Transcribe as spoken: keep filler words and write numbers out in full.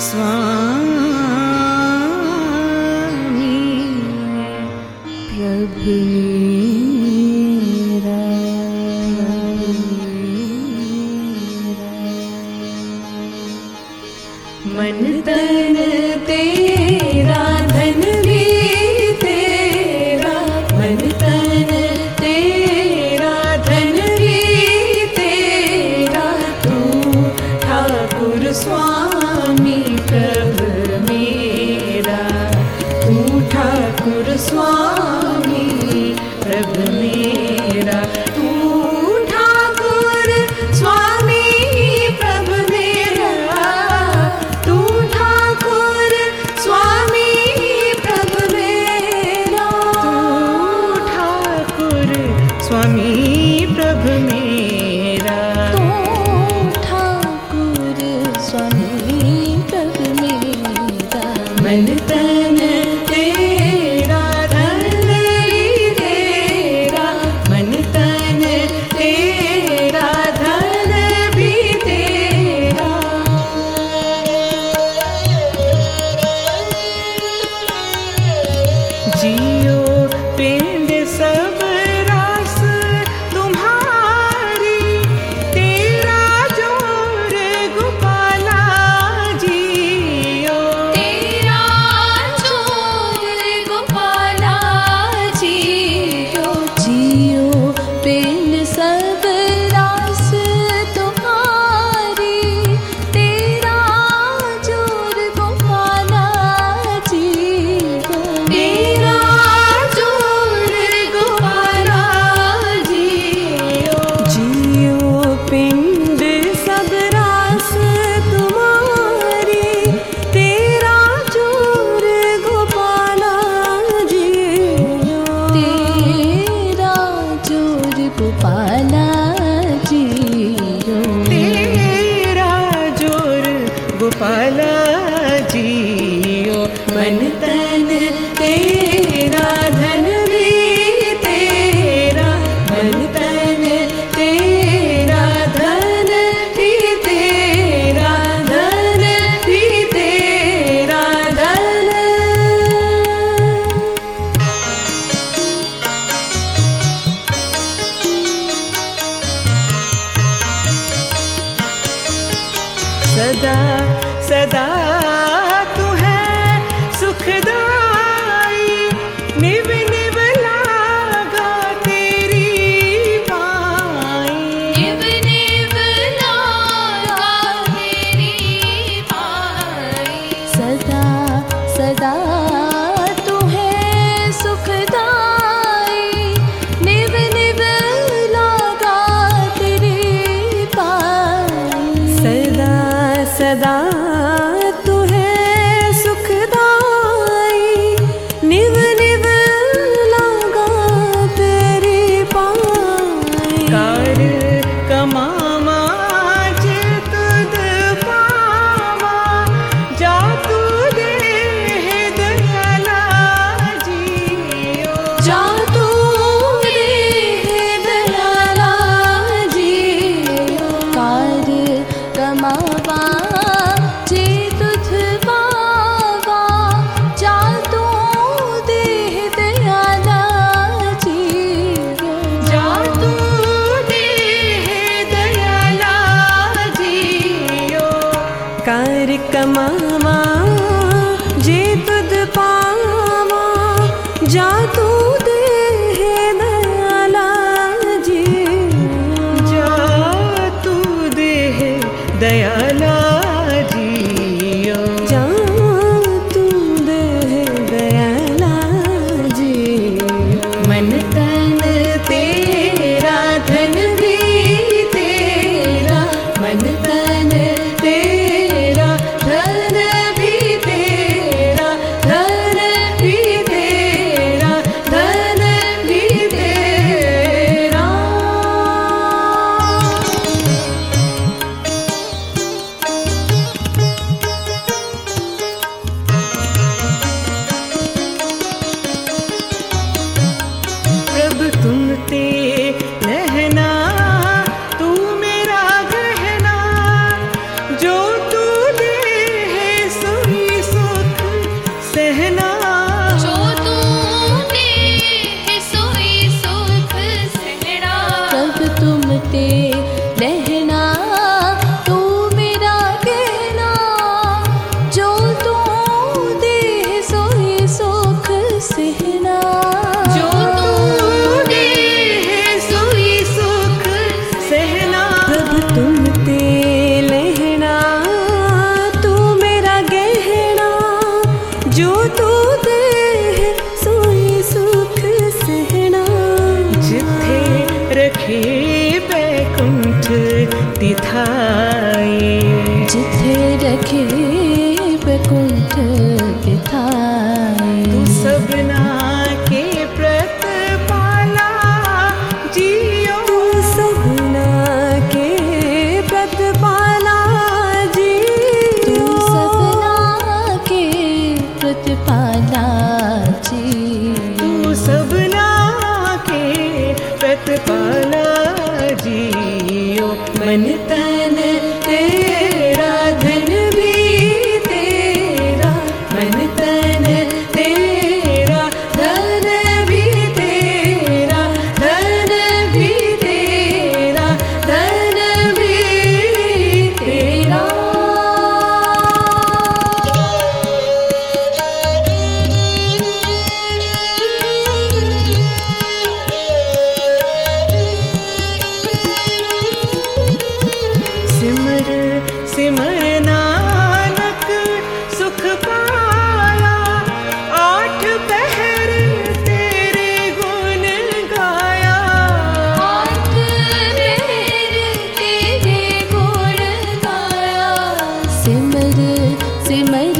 स्वामी प्रभु मेरा। मन तन तेरा धन भी तेरा, मन तन तेरा धन भी तेरा, तू ठाकुर स्वामी प्रभु मेरा, तू ठाकुर स्वामी प्रभु मेरा, तू ठाकुर स्वामी प्रभु मेरा, तू ठाकुर स्वामी प्रभु मेरा, तू ठाकुर स्वामी प्रभु मेरा, तू ठाकुर स्वामी प्रभु मेरा। मन तन तेरा धन भी तेरा, मन तन तेरा धन भी तेरा, जियो पिंड सब रास तुम्हारी, तेरा जोर गोपाला जियो, तेरा जोर गोपाला जियो, जियो पिंड सब रास तुम्हारी, तेरा जोर गोपाला जियो, तेरा जोर गोपाला जियो, जियो पिंड सब रास तुम्हारी, तेरा जोर गोपाला जियो, तेरा जोर गोपाला जियो, तेरा जोर गोपाला जियो। मन तन तेरा धन भी तेरा, मन तन तेरा धन भी तेरा, धन भी तेरा धन। सदा सदा तू है सुखदाई, निव निव लागा तेरी पाई, निव निव लागा तेरी पाई, सदा सदा तू है सुखदाई, निव निव लागा तेरी पाई, सदा सदा तू है सुखदाई, निव निव लागा तेरी पाई, कार कमावा जे तुद पावा, जा तू दे दयाला जियो, जा तू दे दयाला जियो, कार कमावा जे तुझ पावा, जा तू दे दयाला जियो, जा तू दे दयाला जियो, कार कमावा जे तुझ पावा, जा तू दे दयाला जियो, जा तू दे दयाला जियो, जा तू दे दयाला जियो। मन तन तेरा धन भी तेरा, मन तन तेरा धन भी तेरा, वैकुंठ बिठाए। तू सबना के प्रतिपाला जियो, तू सबना के प्रतिपाला जियो, तू सबना के प्रतिपाला जियो, तू सबना के प्रतिपाला जियो। मन तन तेरा धन भी तेरा, मन तन तेरा धन भी तेरा, धन भी तेरा, धन भी तेरा। सिमर सिमर नानक सुख पाया, आठ पहर तेरे गुण गाया, आठ पहर तेरे गुण गाया। सिमर सिमर